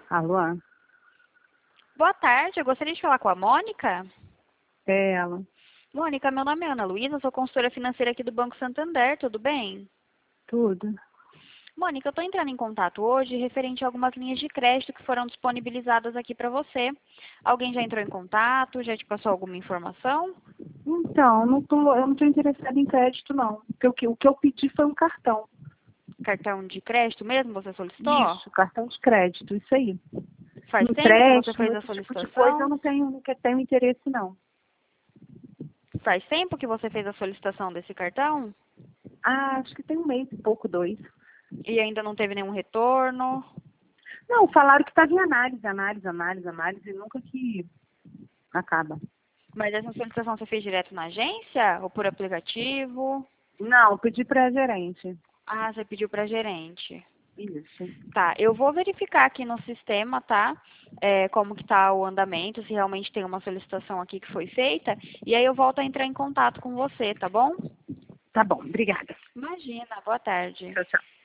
Alô? Boa tarde, eu gostaria de falar com a Mônica. É ela. Mônica, meu nome é Ana Luísa, sou consultora financeira aqui do Banco Santander, tudo bem? Tudo. Mônica, eu estou entrando em contato hoje referente a algumas linhas de crédito que foram disponibilizadas aqui para você. Alguém já entrou em contato, já te passou alguma informação? Então, eu não estou interessada em crédito, não. Porque o que eu pedi foi um cartão. Cartão de crédito mesmo você solicitou? Isso, cartão de crédito, isso aí. Faz tempo que você Empréstimo, fez a esse tipo de coisa, eu solicitação? não tenho interesse, não. Faz tempo que você fez a solicitação desse cartão? Ah, acho que tem um mês e pouco, 2. E ainda não teve nenhum retorno? Não, falaram que estava em análise, e nunca que acaba. Mas essa solicitação você fez direto na agência ou por aplicativo? Não, eu pedi para a gerente. Ah, você pediu para gerente. Isso. Tá, eu vou verificar aqui no sistema, tá? Como que tá o andamento, se realmente tem uma solicitação aqui que foi feita. E aí eu volto a entrar em contato com você, tá bom? Tá bom, obrigada. Imagina, boa tarde. Tchau, tchau.